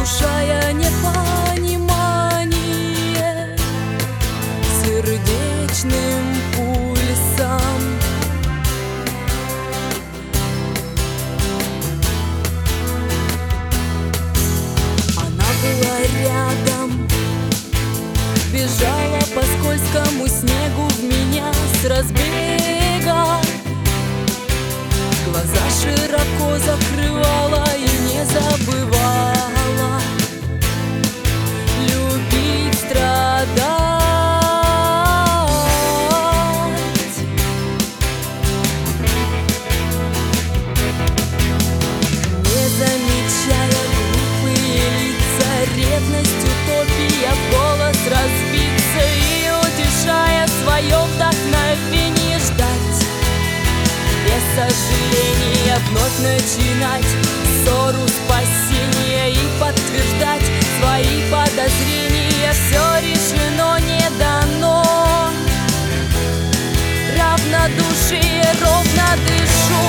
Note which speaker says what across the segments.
Speaker 1: внушая непонимание сердечным пульсом. Она была рядом, бежала по скользкому снегу в меня с разбега. Глаза широко закрывала и не забывала любить, страдать. Не замечая глупые лица, ревность, утопия, в голос разбиться и утешая свое вдохновение ждать. Без сожаления вновь начинать ссору, спасения и подтверждать свои подозрения. Все решено, не дано. Равнодушие, ровно дышу.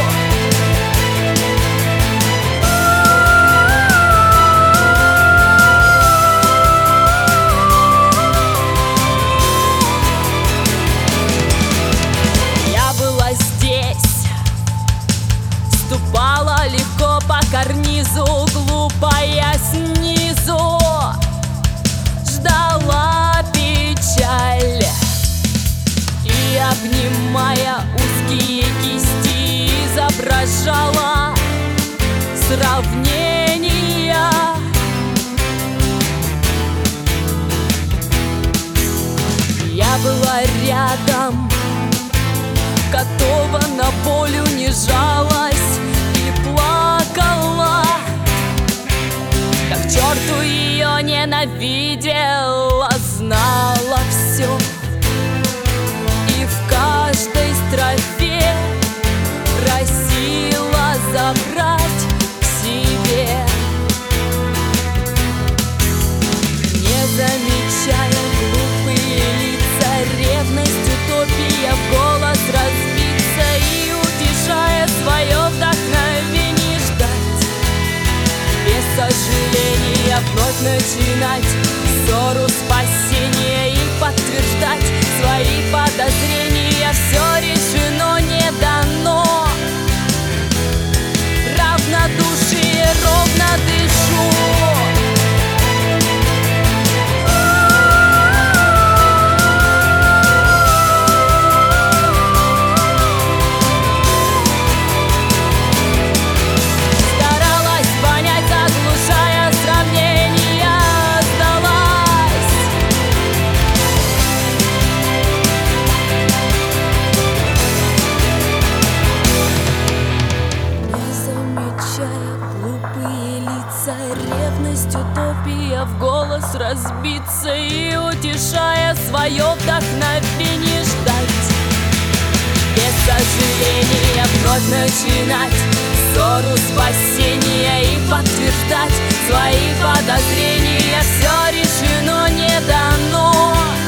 Speaker 1: Ступала легко по карнизу, глупая снизу, ждала печаль и, обнимая узкие кисти, изображала сравнения. Я была рядом, готова на волю, не жалась и плакала, как к черту ее ненавидела, знала все и в каждой строфе просила забрать к себе. Не замечая глупые лица, ревность, утопия, в голос разбиться и утешая свое вдохновение ждать. Без сожаления вновь начинать ссору, спасения и подтверждать свои подозрения. Все решено, не дано. Равнодушие, ровно дышу. Ревность, утопия, в голос разбиться и утешая свое вдохновение ждать. Без сожаления вновь начинать ссору, спасения и подтверждать свои подозрения. Все решено, не дано.